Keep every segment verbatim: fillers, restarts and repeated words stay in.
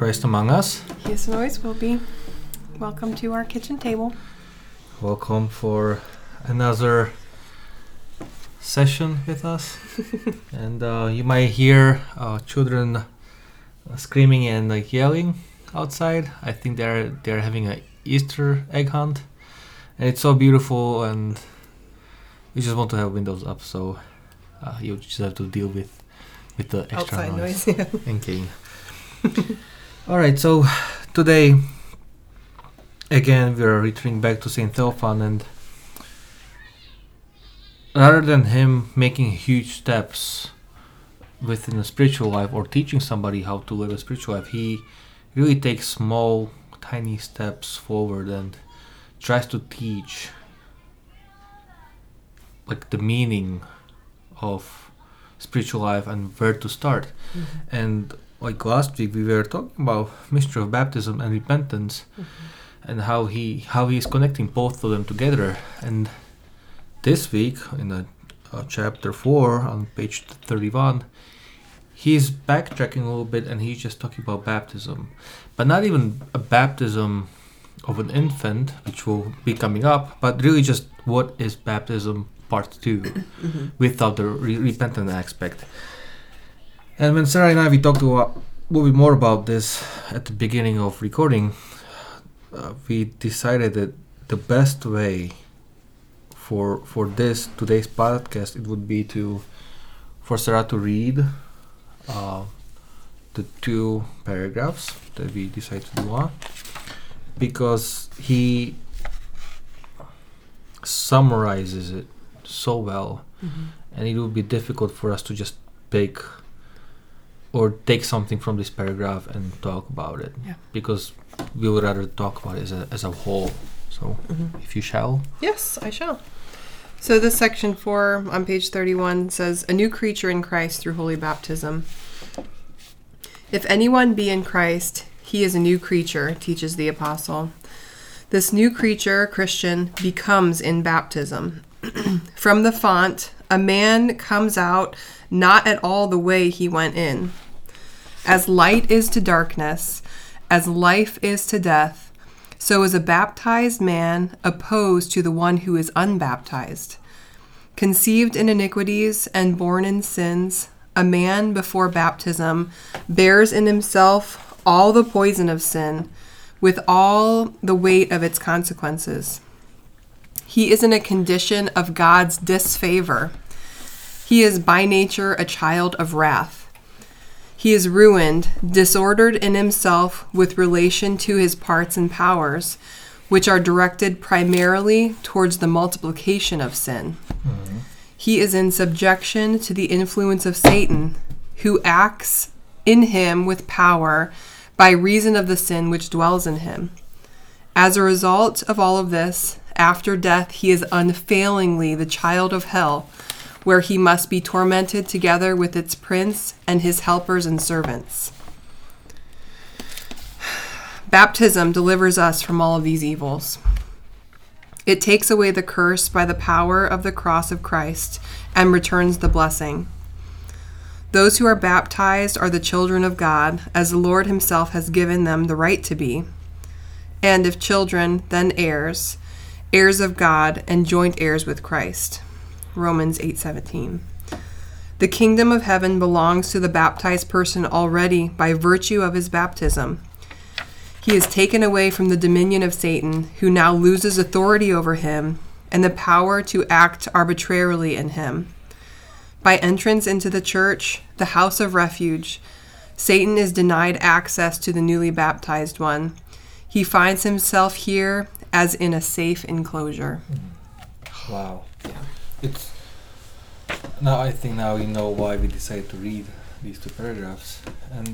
Christ among us. He is and always will be. Welcome to our kitchen table. Welcome for another session with us. and uh, you might hear uh, children uh, screaming and like yelling outside. I think they're they're having an Easter egg hunt, and it's so beautiful. And we just want to have windows up, so uh, you just have to deal with with the extra outside noise, noise yeah. and cane. All right, so today again we are returning back to Saint Theophan, and rather than him making huge steps within a spiritual life or teaching somebody how to live a spiritual life, he really takes small, tiny steps forward and tries to teach like the meaning of spiritual life and where to start. Mm-hmm. And like last week we were talking about mystery of baptism and repentance, mm-hmm. and how he how he is connecting both of them together. And this week in the, uh, chapter four on page thirty-one, he's backtracking a little bit and he's just talking about baptism, but not even a baptism of an infant, which will be coming up, but really just what is baptism part two, mm-hmm. without the re- repentant aspect. And when Sarah and I we talked a little bit more about this at the beginning of recording, uh, we decided that the best way for for this today's podcast it would be to for Sarah to read uh, the two paragraphs that we decided to do on, because he summarizes it so well, mm-hmm. and it would be difficult for us to just pick or take something from this paragraph and talk about it, yeah. because we would rather talk about it as a, as a whole. So, mm-hmm. if you shall. Yes, I shall. So this section four on page thirty-one says, a new creature in Christ through holy baptism. If anyone be in Christ, he is a new creature, teaches the apostle. This new creature, Christian, becomes in baptism. From the font, a man comes out not at all the way he went in. As light is to darkness, as life is to death, so is a baptized man opposed to the one who is unbaptized. Conceived in iniquities and born in sins, a man before baptism bears in himself all the poison of sin, with all the weight of its consequences. He is in a condition of God's disfavor. He is by nature a child of wrath. He is ruined, disordered in himself with relation to his parts and powers, which are directed primarily towards the multiplication of sin. Mm-hmm. He is in subjection to the influence of Satan, who acts in him with power by reason of the sin which dwells in him. As a result of all of this, after death he is unfailingly the child of hell, where he must be tormented together with its prince and his helpers and servants. Baptism delivers us from all of these evils. It takes away the curse by the power of the cross of Christ and returns the blessing. Those who are baptized are the children of God, as the Lord himself has given them the right to be. And if children, then heirs, heirs of God and joint heirs with Christ. Romans eight seventeen. The kingdom of heaven belongs to the baptized person already by virtue of his baptism. He is taken away from the dominion of Satan, who now loses authority over him and the power to act arbitrarily in him. By entrance into the church, the house of refuge, Satan is denied access to the newly baptized one. He finds himself here as in a safe enclosure. Wow. Yeah. It's now I think now you know why we decided to read these two paragraphs. And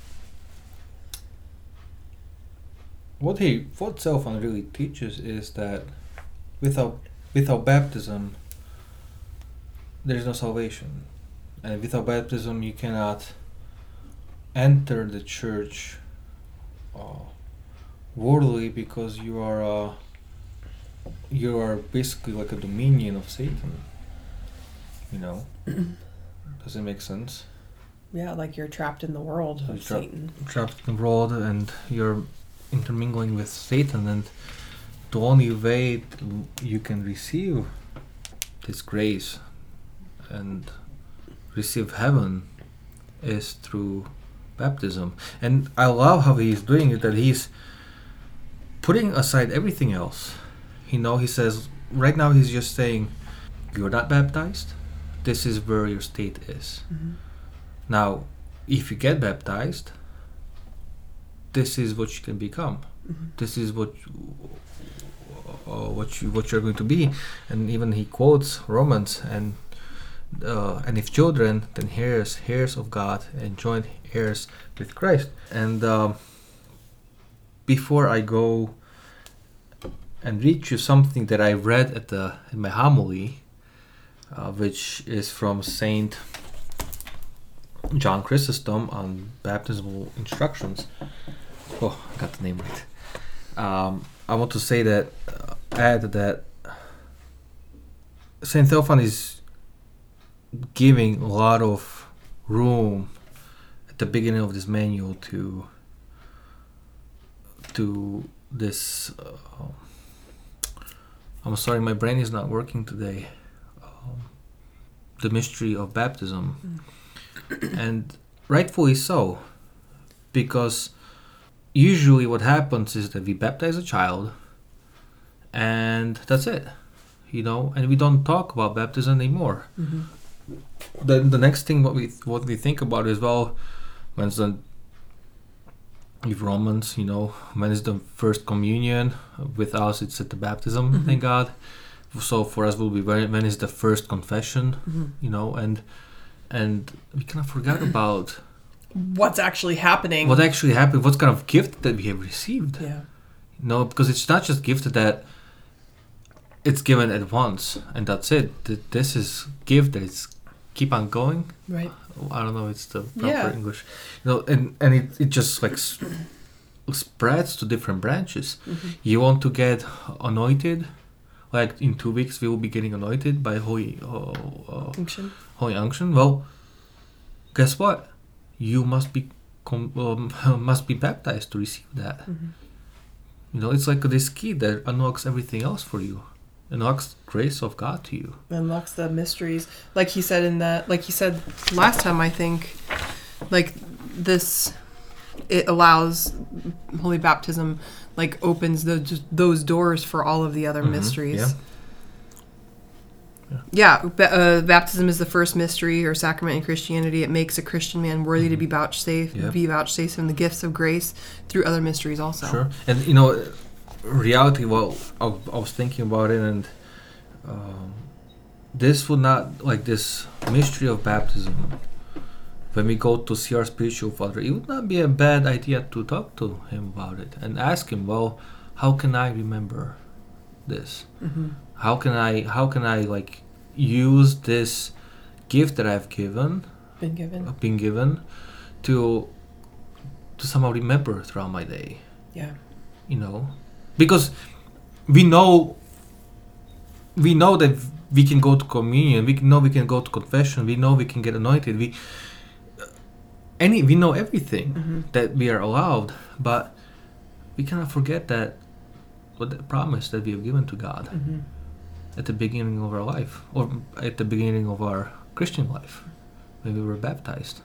what he what Theophan really teaches is that without without baptism there is no salvation, and without baptism you cannot enter the church uh, worthily, because you are uh, you are basically like a dominion of Satan. You know, does it make sense? Yeah, like you're trapped in the world of Tra- Satan. Trapped in the world, and you're intermingling with Satan, and the only way you can receive this grace and receive heaven is through baptism. And I love how he's doing it, that he's putting aside everything else. You know, he says, right now he's just saying, you're not baptized, this is where your state is. Mm-hmm. Now, if you get baptized, this is what you can become. Mm-hmm. This is what uh, what you what you're going to be. And even he quotes Romans, and uh, and if children, then heirs, heirs of God, and joint heirs with Christ. And um, before I go and read you something that I read at the in my homily, uh, which is from Saint John Chrysostom on baptismal instructions. Oh, I got the name right. Um, I want to say that, uh, add that Saint Theophan is giving a lot of room at the beginning of this manual to to this. Uh, I'm sorry, my brain is not working today. Um, the mystery of baptism. Mm. And rightfully so, because usually what happens is that we baptize a child and that's it, you know, and we don't talk about baptism anymore. Mm-hmm. Then the next thing what we what we think about is, well, when's the with Romans, you know, when is the first communion? With us it's at the baptism, mm-hmm. Thank God. So for us will be when, when is the first confession, mm-hmm. you know, and And we cannot forget about what's actually happening. What actually happened? What kind of gift that we have received? Yeah. You know, because it's not just gift that it's given at once and that's it. This is gift that it's keep on going. Right. I don't know. It's the proper yeah. English. You know, and and it it just like sp- spreads to different branches. Mm-hmm. You want to get anointed. Like in two weeks, we will be getting anointed by Holy uh, uh, Unction. Holy Unction. Well, guess what? You must be com- um, must be baptized to receive that. Mm-hmm. You know, it's like this key that unlocks everything else for you, unlocks the grace of God to you, unlocks the mysteries. Like he said in that, like he said last time, I think, like this, it allows holy baptism. Like opens the, just those doors for all of the other mm-hmm. mysteries. Yeah. Yeah. yeah ba- uh, baptism is the first mystery or sacrament in Christianity. It makes a Christian man worthy mm-hmm. to be vouchsafed, yep. be vouchsafed from the gifts of grace through other mysteries also. Sure. And you know, reality. Well, I, I was thinking about it, and um, this would not like this mystery of baptism. When we go to see our spiritual father, it would not be a bad idea to talk to him about it and ask him, well, how can I remember this? Mm-hmm. How can I, how can I like use this gift that I've given, been given, uh, been given, to to somehow remember throughout my day? Yeah, you know, because we know, we know that we can go to communion, we know we can go to confession, we know we can get anointed, we. Any we know everything mm-hmm. that we are allowed, but we cannot forget that what the promise that we have given to God mm-hmm. at the beginning of our life, or at the beginning of our Christian life, when we were baptized.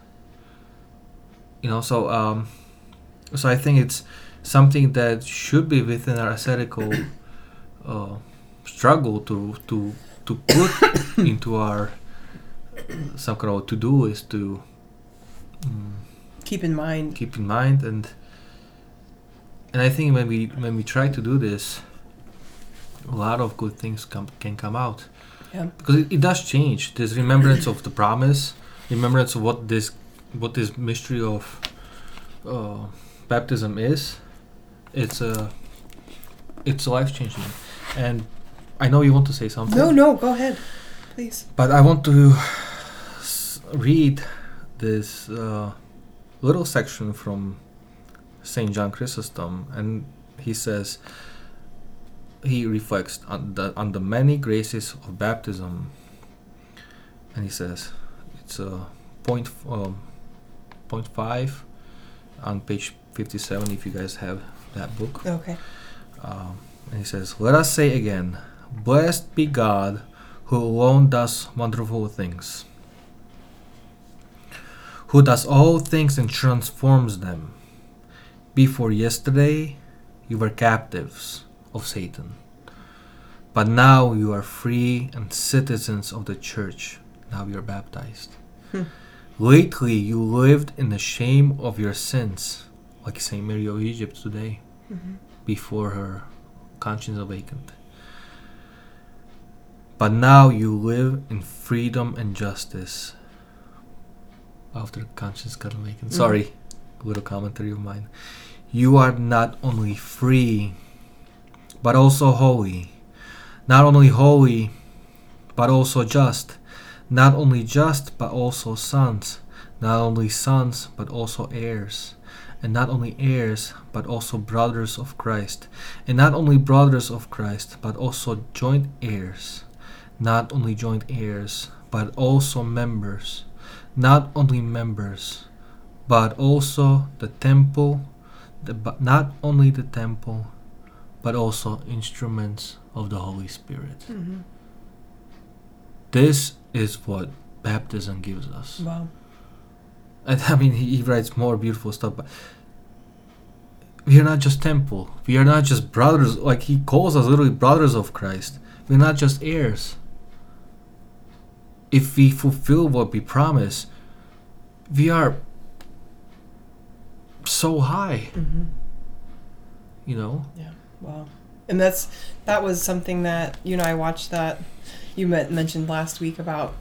You know, so um, so I think it's something that should be within our ascetical uh, struggle to to to put into our some kind of to do is to. Mm, keep in mind keep in mind and and I think when we when we try to do this, a lot of good things come, can come out. Yeah, because it, it does change this remembrance of the promise, remembrance of what this what this mystery of uh, baptism is. It's a it's life changing. And I know you want to say something. No no go ahead please. But I want to s- read this uh, little section from Saint John Chrysostom, and he says, he reflects on the on the many graces of baptism, and he says, it's a point um, point five on page fifty-seven, if you guys have that book. Okay. Um, and he says, "Let us say again, blessed be God, who alone does wonderful things, who does all things and transforms them. Before yesterday, you were captives of Satan, but now you are free and citizens of the church. Now you are baptized. Hmm. Lately, you lived in the shame of your sins, like Saint Mary of Egypt today, mm-hmm. before her conscience awakened. But now you live in freedom and justice." After conscience got awakened. Mm-hmm. Sorry, a little commentary of mine. "You are not only free, but also holy. Not only holy, but also just. Not only just, but also sons. Not only sons, but also heirs. And not only heirs, but also brothers of Christ. And not only brothers of Christ, but also joint heirs. Not only joint heirs, but also members. Not only members, but also the temple, the, but not only the temple, but also instruments of the Holy Spirit." Mm-hmm. This is what baptism gives us. Wow. And I mean, he, he writes more beautiful stuff, but we are not just temple. We are not just brothers, like he calls us literally brothers of Christ. We're not just heirs. If we fulfill what we promise, we are so high. Mm-hmm. You know? Yeah. Wow. And that's that was something that you and I watched that you met, mentioned last week about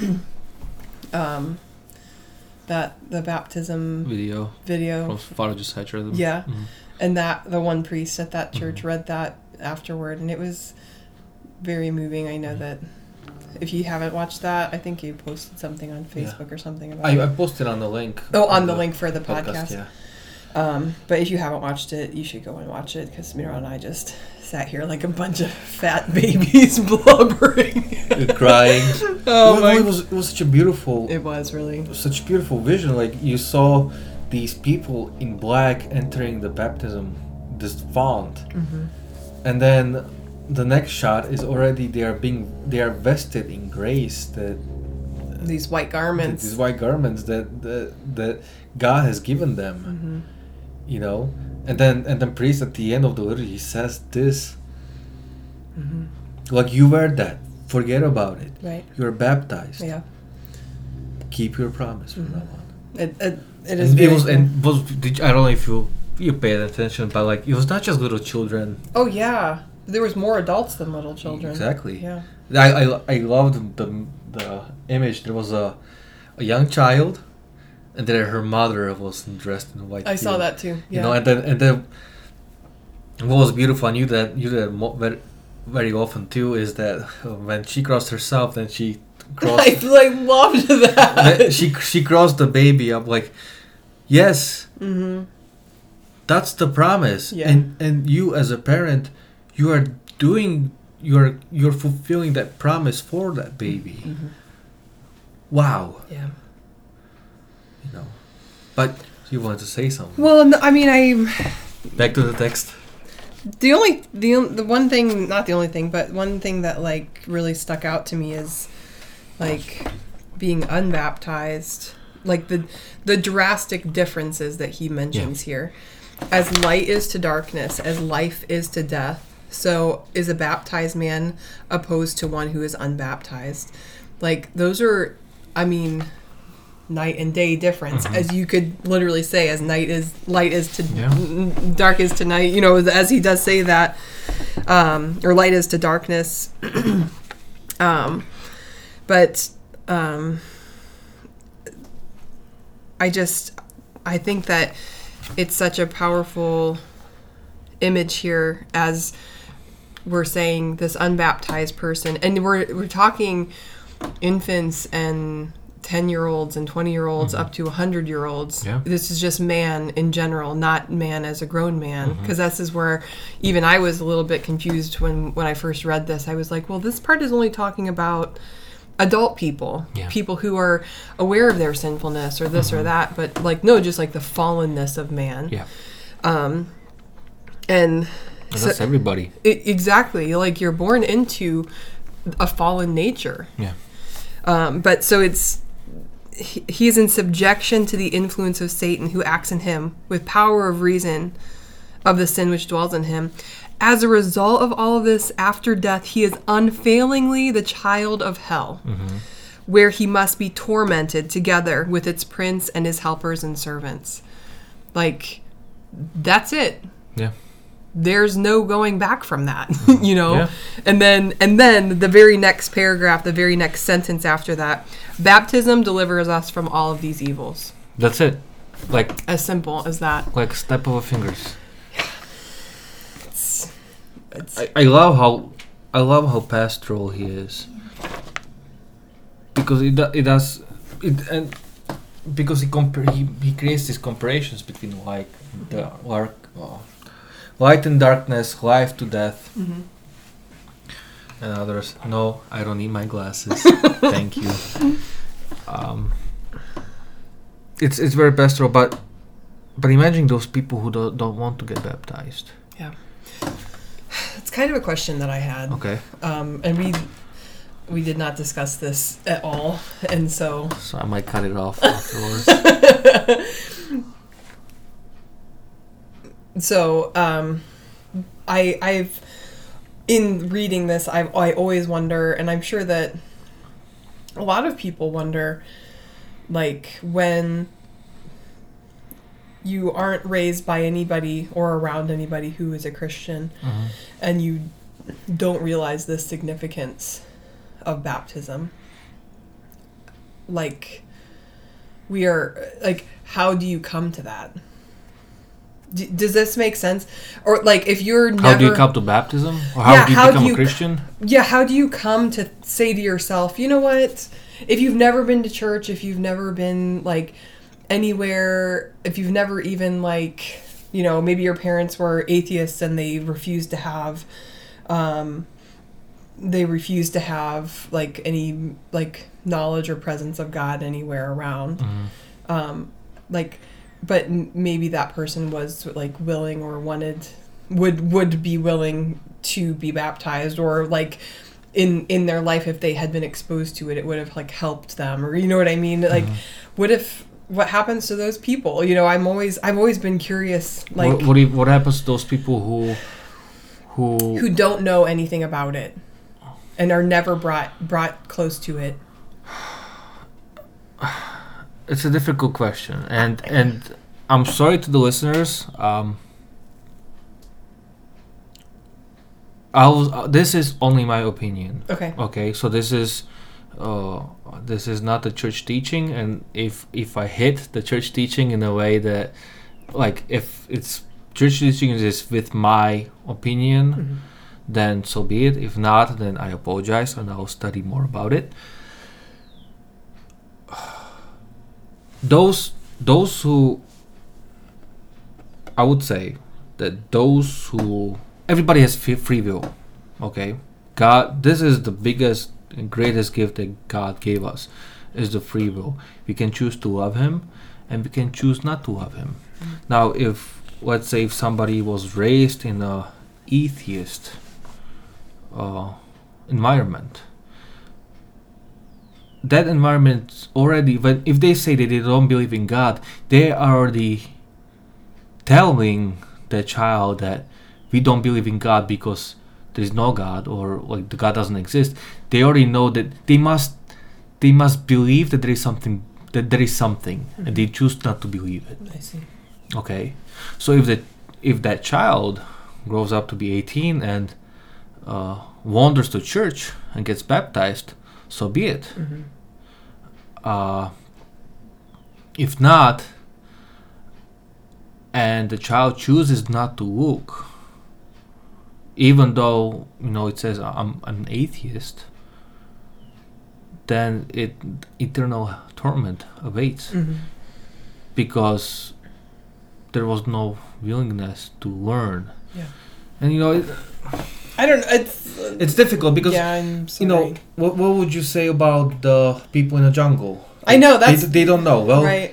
um, that the baptism video video from Father Josiah Tredum. Yeah. Mm-hmm. And that the one priest at that church mm-hmm. read that afterward, and it was very moving. I know mm-hmm. that if you haven't watched that, I think you posted something on Facebook yeah. or something about I, it. I posted on the link. Oh, on, on the, the link for the podcast. podcast yeah. Um, but if you haven't watched it, you should go and watch it, because Mira and I just sat here like a bunch of fat babies blubbering. You're crying. Oh it, my! It was it was such a beautiful. It was really it was such a beautiful vision. Like you saw these people in black entering the baptism, this font, mm-hmm. and then the next shot is already they are being they are vested in grace, that these white garments, these white garments that that, that God has given them. Mm-hmm. You know, and then and then priest at the end of the liturgy, he says this, mm-hmm. like you wear that, forget about it. Right. You're baptized. Yeah. Keep your promise from mm-hmm. now on. It it, it is. And it was cool. and was did, I don't know if you you paid attention, but like it was not just little children. Oh yeah, there was more adults than little children. Exactly. Yeah. I I, I loved the the image. There was a a young child. And then her mother was dressed in white. I too. saw that too. Yeah. You know, and then and then what was beautiful, and you that you that mo- very very often too, is that when she crossed herself, then she crossed. I like loved that. She she crossed the baby up like, yes, mm-hmm. that's the promise, yeah. and and you as a parent, you are doing you're you're fulfilling that promise for that baby. Mm-hmm. Wow. Yeah. You know, but you wanted to say something. Well, no, I mean, I back to the text. The only the the one thing, not the only thing, but one thing that like really stuck out to me is like being unbaptized, like the the drastic differences that he mentions yeah. here. As light is to darkness, as life is to death, so is a baptized man opposed to one who is unbaptized. Like those are, I mean, night and day difference, mm-hmm. as you could literally say, as night is light is to yeah. n- dark is to night, you know, as he does say that, um, or light is to darkness. um, but um, I just, I think that it's such a powerful image here, as we're saying this unbaptized person, and we're we're talking infants and ten-year-olds and twenty-year-olds mm-hmm. up to one hundred-year-olds. Yeah. This is just man in general, not man as a grown man. Because mm-hmm. this is where even I was a little bit confused when, when I first read this. I was like, well, this part is only talking about adult people, Yeah. people who are aware of their sinfulness or this Mhm. or that, but like no, just like the fallenness of man. Yeah. Um, and And so- that's everybody. I- exactly, like you're born into a fallen nature. Yeah. Um, but so it's he, he's in subjection to the influence of Satan, who acts in him with power of reason of the sin which dwells in him. As a result of all of this, after death, he is unfailingly the child of hell, Mm-hmm. where he must be tormented together with its prince and his helpers and servants. Like, that's it. Yeah. There's no going back from that, you know? Yeah. And then and then the very next paragraph, the very next sentence after that, baptism delivers us from all of these evils. That's it. Like As simple as that. like snap of a fingers. It's, it's, I, I love how I love how pastoral he is. Because it do, it does it and because he compar- he he creates these comparisons between like the lark, oh, light and darkness, life to death, mm-hmm. and others. No, I don't need my glasses. Thank you. Um, it's it's very pastoral, but but imagine those people who don't don't want to get baptized. Yeah. It's kind of a question that I had. Okay, Um, and we we did not discuss this at all. And so so I might cut it off afterwards. So, um, I, I've, in reading this, I I always wonder, and I'm sure that a lot of people wonder, like, when you aren't raised by anybody or around anybody who is a Christian, Mhm. and you don't realize the significance of baptism. Like, we are, like, how do you come to that? D- does this make sense? Or like if you're never, How do you come to baptism? Or how Yeah, do you how do become you a Christian? yeah, how do you come to say to yourself, you know what? If you've never been to church, if you've never been like anywhere, if you've never even like, you know, maybe your parents were atheists and they refused to have, um, they refused to have like any like knowledge or presence of God anywhere around. Mhm. Um, like, but m- maybe that person was like willing or wanted would would be willing to be baptized, or like in in their life if they had been exposed to it, it would have like helped them, or you know what I mean? Like, Mhm. what if what happens to those people? You know, I'm always I've always been curious, like what what, if, what happens to those people who who who don't know anything about it and are never brought brought close to it. It's a difficult question, and and I'm sorry to the listeners. Um, I'll, uh, this is only my opinion. Okay. Okay, so this is uh, this is not the church teaching, and if if I hit the church teaching in a way that, like, if it's church teaching is with my opinion, Mm-hmm. then so be it. If not, then I apologize, and I'll study more about it. Those those who I would say that those who everybody has f- free will, okay? God, this is the biggest and greatest gift that God gave us, is the free will. We can choose to love Him, and we can choose not to love Him. Mm-hmm. Now, if let's say if somebody was raised in a atheist uh, environment, that environment already, but if they say that they don't believe in God, they are already telling the child that we don't believe in God because there is no God, or like the God doesn't exist. They already know that they must they must believe that there is something that there is something, Mm-hmm. and they choose not to believe it. I see. Okay, so if that if that child grows up to be eighteen and uh, wanders to church and gets baptized, so be it. Mm-hmm. Uh, if not, and the child chooses not to look, even though you know it says I'm, I'm an atheist, then it eternal torment awaits, Mm-hmm. because there was no willingness to learn. Yeah. And you know, it, I don't. It's it's difficult because yeah, I'm sorry. you know what. What would you say about the people in the jungle? I know that's they, they don't know. Well, right.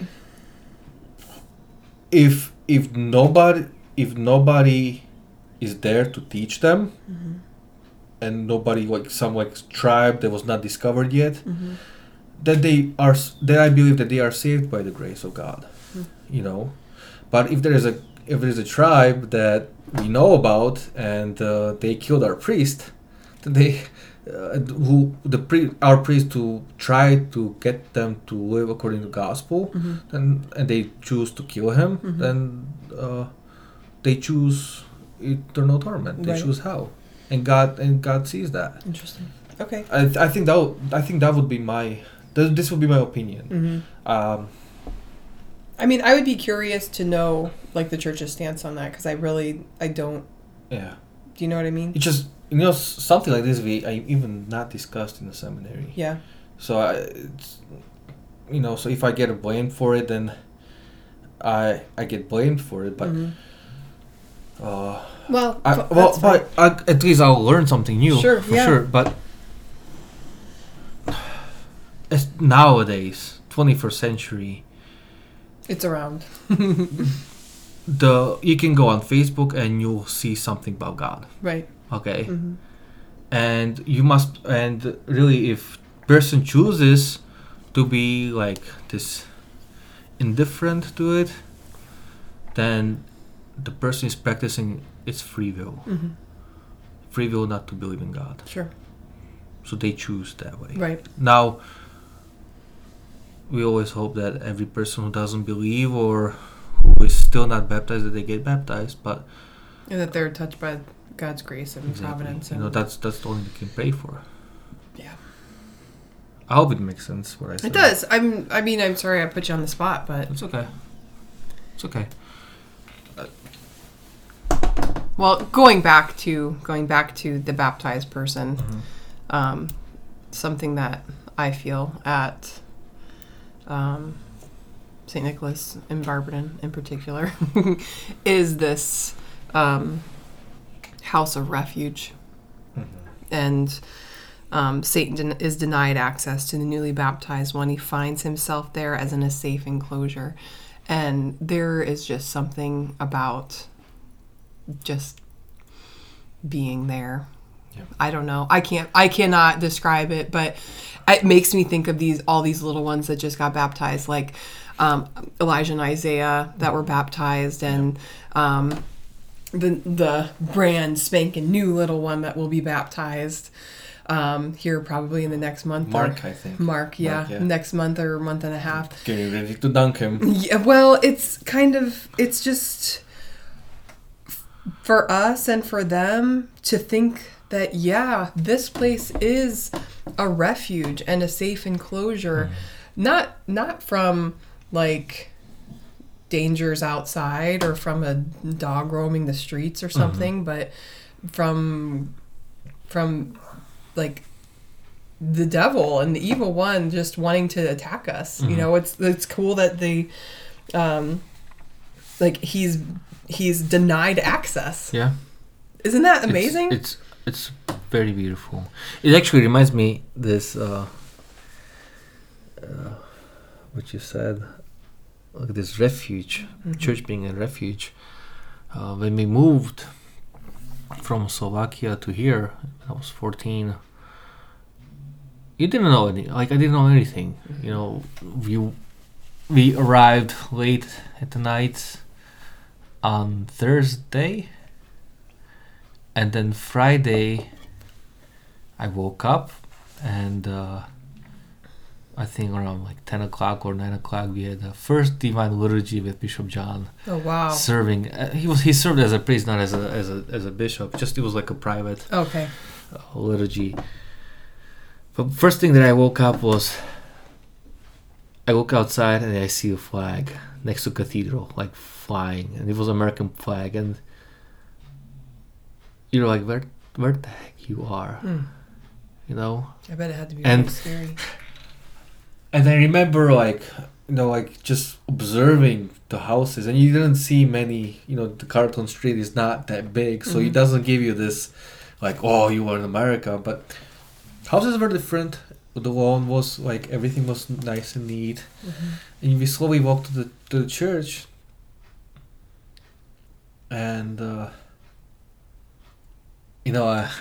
if if nobody if nobody is there to teach them, Mm-hmm. and nobody like some like tribe that was not discovered yet, Mm-hmm. then they are then I believe that they are saved by the grace of God. Mm. You know, but if there is a if there is a tribe that we know about and uh, they killed our priest, then they uh, who the pri- our priest to try to get them to live according to the gospel, Mm-hmm. then and they choose to kill him, Mhm. then uh, they choose eternal torment. They Right. choose hell, and God and God sees that. Interesting. Okay. I I think that would, I think that would be my th- this would be my opinion. Mm-hmm. Um, I mean, I would be curious to know like the church's stance on that because I really I don't. yeah, Do you know what I mean? it's just you know s- something like this we I even not discussed in the seminary. Yeah. So I, it's, you know, so if I get blamed for it, then I I get blamed for it. But Mhm. uh, Well, I, f- well, that's fine. but I, at least I'll learn something new. Sure, for yeah. sure. But it's nowadays, twenty-first century, It's around. the you can go on Facebook and you'll see something about God. Right. Okay. Mm-hmm. And you must and really if person chooses to be like this indifferent to it, then the person is practicing its free will Mm-hmm. free will not to believe in God, Sure. so they choose that way. Right. Now we always hope that every person who doesn't believe or who is still not baptized, that they get baptized, but And that they're touched by God's grace and exactly, providence. you And know, that's that's the only thing we can pray for. Yeah. I hope it makes sense what I said. It does. I'm. I mean, I'm sorry I put you on the spot, but It's okay. It's okay. well, going back to going back to the baptized person, Mhm. um, something that I feel at um, Saint Nicholas in Barberton, in particular, is this um, house of refuge, Mhm. and um, Satan den- is denied access to the newly baptized when he finds himself there as in a safe enclosure. And there is just something about just being there. Yep. I don't know. I can't, I cannot describe it, but it makes me think of these, all these little ones that just got baptized, like um, Elijah and Isaiah that were baptized, and um, the, the brand spanking new little one that will be baptized um, here probably in the next month. Mark, or, I think. Mark, yeah, Mark, yeah. next month or month and a half. Getting ready to dunk him. Yeah, well, it's kind of, it's just f- for us and for them to think that, yeah, this place is a refuge and a safe enclosure, not not from like dangers outside or from a dog roaming the streets or something, but from from like the devil and the evil one just wanting to attack us. You Mhm. know, it's it's cool that they um like he's he's denied access. Yeah. Isn't that It's- amazing? It's, it's very beautiful. It actually reminds me this uh, uh what you said, like this refuge, Mhm. church being a refuge. Uh, when we moved from Slovakia to here, when I was fourteen, you didn't know any, like I didn't know anything. You know, we we arrived late at the night on Thursday, and then Friday I woke up, and uh, I think around like ten o'clock or nine o'clock we had the first divine liturgy with Bishop John Oh wow. serving. Uh, he was he served as a priest, not as a as a as a bishop. Just it was like a private Okay. uh, liturgy. But first thing that I woke up was I woke outside and I see a flag next to cathedral, like flying, and it was American flag, and you're like, where where the heck you are, Hmm. you know? I bet it had to be And- really scary. And I remember like you know like just observing the houses, and you didn't see many. You know, the Carlton Street is not that big, so it Mhm. doesn't give you this like, oh, you were in America, but houses were different. The lawn was like everything was nice and neat, Mm-hmm. and we slowly walked to the to the church, and uh, you know, I,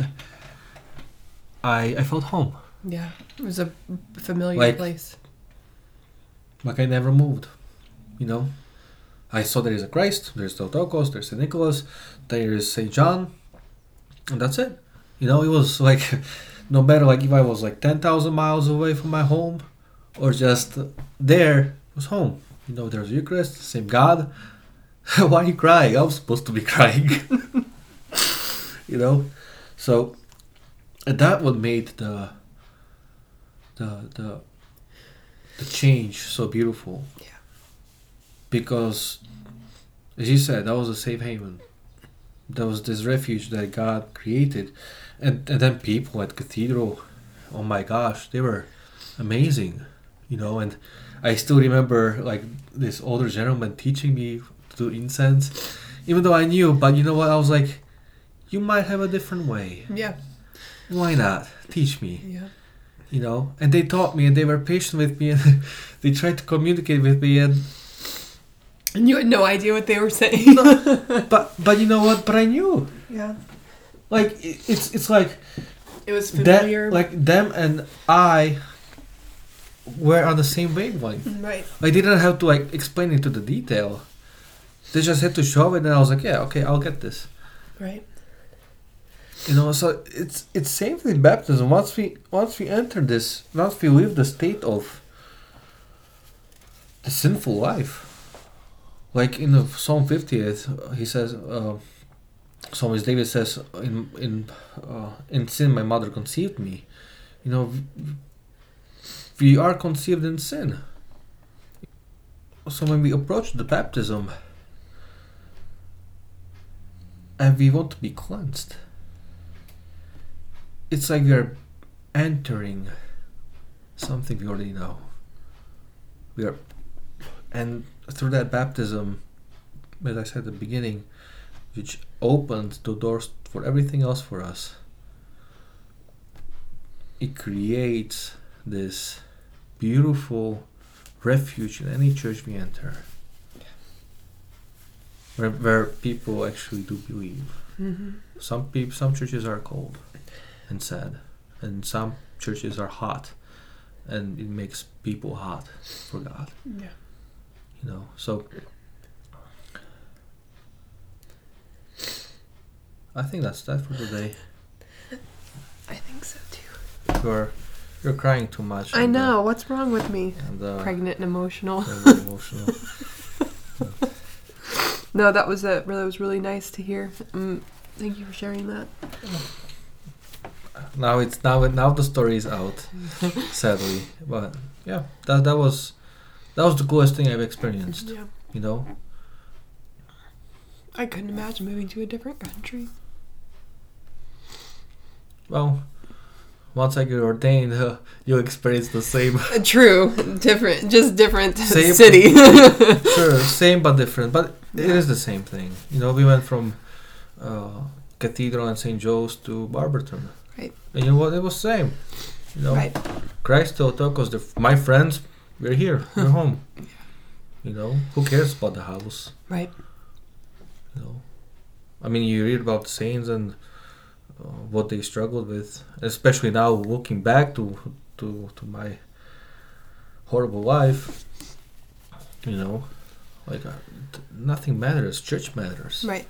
I I felt home. Yeah, it was a familiar Like- place. Like I never moved, you know. I saw there is a Christ, there's Theotokos, there's Saint Nicholas, there is Saint John, and that's it. You know, it was like, no matter like if I was like ten thousand miles away from my home, or just there, it was home. You know, there's Eucharist, same God. Why are you crying? I was supposed to be crying. You know, so and that what made the the the the change so beautiful. Yeah. Because, as you said, that was a safe haven. That was this refuge that God created. And, and then people at Cathedral, oh my gosh, they were amazing, you know. And I still remember, like, this older gentleman teaching me to do incense, even though I knew, but you know what, I was like, you might have a different way. Yeah. Why not? Teach me. Yeah. You know, and they taught me, and they were patient with me, and they tried to communicate with me, and And you had no idea what they were saying. but but you know what? But I knew, Yeah. like it, it's it's like It was that, familiar. like them and I were on the same wavelength. Right. Like they didn't have to like explain it to the detail. They just had to show it, and I was like, yeah, okay, I'll get this. Right. You know, so it's it's same thing in baptism. Once we once we enter this, once we leave the state of the sinful life, like in the Psalm fiftieth, he says, uh, Psalmist David says, "In in uh, in sin my mother conceived me." You know, we are conceived in sin. So when we approach the baptism, and we want to be cleansed, it's like we are entering something we already know. We are, and through that baptism, as I said at the beginning, which opens the doors for everything else for us, it creates this beautiful refuge in any church we enter, where, where people actually do believe. Mm-hmm. Some people, some churches are cold and sad, and some churches are hot, and it makes people hot for God. Yeah. You know, so I think that's that for today. I think so too. You're you're crying too much. I and, know. Uh, What's wrong with me? and, uh, Pregnant and emotional. and emotional. No, that was a, that was really nice to hear. Um, thank you for sharing that. Now it's now now the story is out, sadly. But yeah, that that was that was the coolest thing I've experienced. Yeah. You know. I couldn't imagine moving to a different country. Well, once I get ordained, uh, you'll experience the same. Uh, True. Different. Just different Same. city. Sure, same but different. But it is the same thing. You know, we went from uh, Cathedral and Saint Joe's to Barberton. Right. And you know what? It was the same. You know, Right. Christ, Theotokos, the f- my friends, we're here. We're home. You know, who cares about the house? Right. You know, I mean, you read about saints and uh, what they struggled with, especially now looking back to to to my horrible life. You know, like uh, t- nothing matters. Church matters. Right.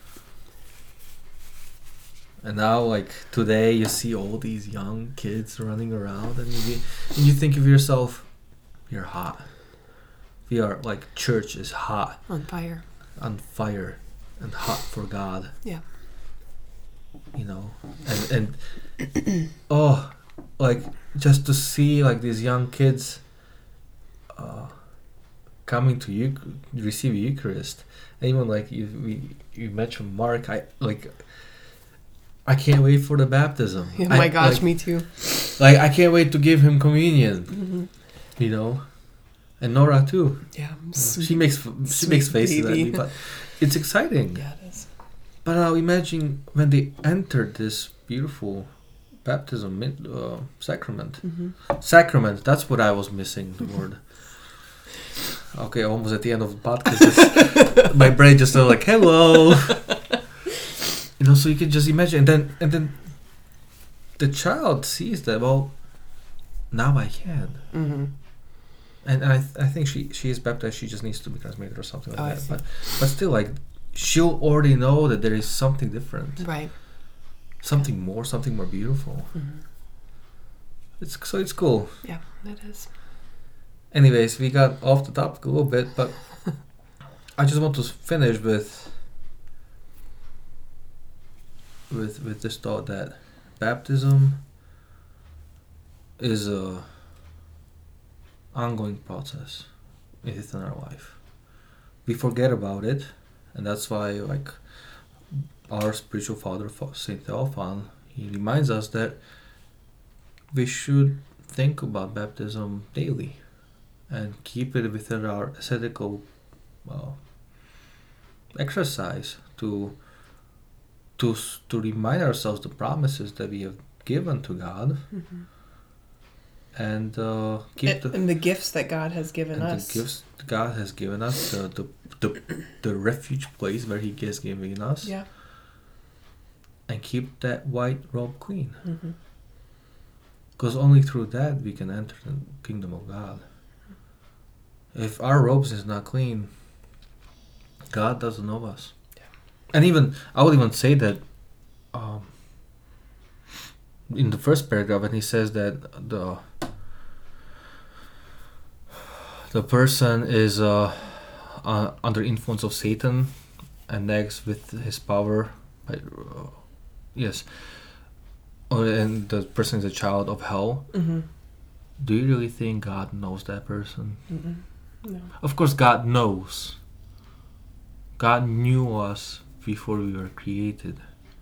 And now, like today, you see all these young kids running around, and you and you think of yourself, you're hot. We are like church is hot, On fire. on fire, and hot for God. Yeah. You know, and and oh, like just to see like these young kids uh, coming to you receive Eucharist, and even like you we you mentioned Mark, I like. I can't wait for the baptism. Oh my I, gosh, like, me too. Like I can't wait to give him communion. Mm-hmm. You know, and Nora too. Yeah. She makes she Sweet makes faces baby. at me, but it's exciting. Yeah, it is. But now imagine when they enter this beautiful baptism uh, sacrament. Mm-hmm. Sacrament, that's what I was missing, the word. Okay, almost at the end of the podcast. My brain just started like, hello. You know, so you can just imagine. And then, and then the child sees that, well, now I can. Mm-hmm. And, and I th- I think she, she is baptized, she just needs to be transmitted or something like oh, that. But, but still, like, she'll already know that there is something different. Right. Something more, something more beautiful. Mm-hmm. It's So it's cool. Yeah, it is. Anyways, we got off the topic a little bit, but I just want to finish with with with this thought that baptism is a ongoing process within our life. We forget about it, and that's why, like, our spiritual father, Saint Theophan, he reminds us that we should think about baptism daily and keep it within our ascetical uh, exercise to to to remind ourselves the promises that we have given to God, mm-hmm. and uh, keep and, the and the gifts that God has given and us. the gifts God has given us, the the the, the refuge place where He has given us, Yeah. and keep that white robe clean. Mm-hmm. Because only through that we can enter the kingdom of God. If our robes is not clean, God doesn't know us. Yeah. And even, I would even say that um, in the first paragraph, when he says that the the person is uh, uh, under influence of Satan and next with his power, by, uh, yes, or, and the person is a child of hell. Mm-hmm. Do you really think God knows that person? Mm-mm. No. Of course, God knows. God knew us before we were created.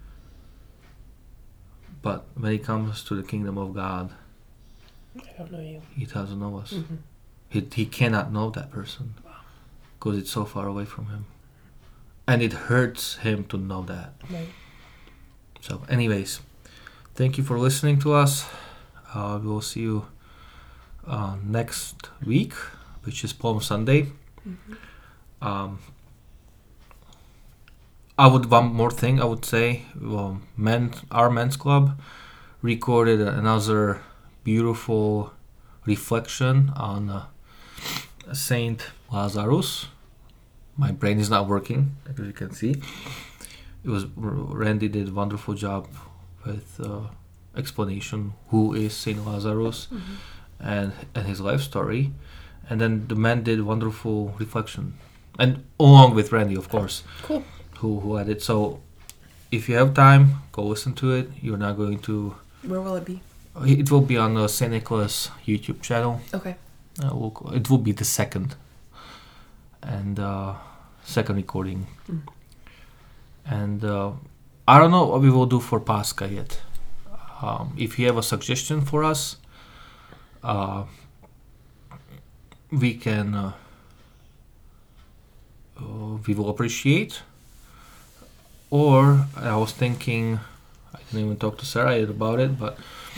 But when it comes to the kingdom of God, I don't know you. He doesn't know us. Mm-hmm. He, he cannot know that person because it's so far away from Him. And it hurts Him to know that. Right. So, anyways, thank you for listening to us. Uh, we will see you uh, next week, which is Palm Sunday. Mm-hmm. Um, I would one more thing I would say. Well, men, our men's club recorded another beautiful reflection on uh, Saint Lazarus. My brain is not working, as you can see. It was Randy did a wonderful job with uh, explanation who is Saint Lazarus, mm-hmm. and and his life story. And then the men did wonderful reflection, and along with Randy, of course, cool. who who had it. So if you have time, go listen to it. You're not going to. Where will it be? It will be on the Saint Nicholas YouTube channel. Okay. Uh, we'll, it will be the second, and uh, second recording. Mm. And uh, I don't know what we will do for Pascha yet. Um, if you have a suggestion for us, uh, we can. Uh, uh, we will appreciate. Or I was thinking, I didn't even talk to Sarah yet about it, but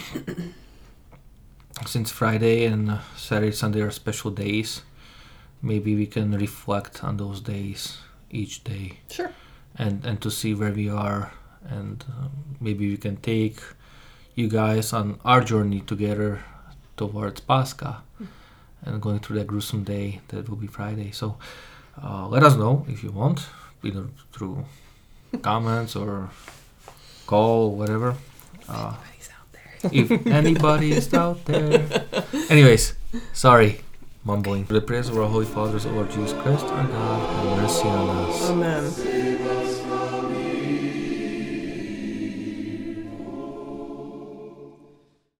since Friday and Saturday, Sunday are special days, maybe we can reflect on those days each day. Sure. And and to see where we are, and um, maybe we can take you guys on our journey together towards Pascha, mm. and going through that gruesome day that will be Friday. So uh, let us know if you want, either through comments or call, whatever. Uh, Anybody's out there. If anybody is out there. Anyways, sorry, mumbling. For the prayers of our Holy Fathers, O Lord Jesus Christ, our God, have mercy on us. Amen.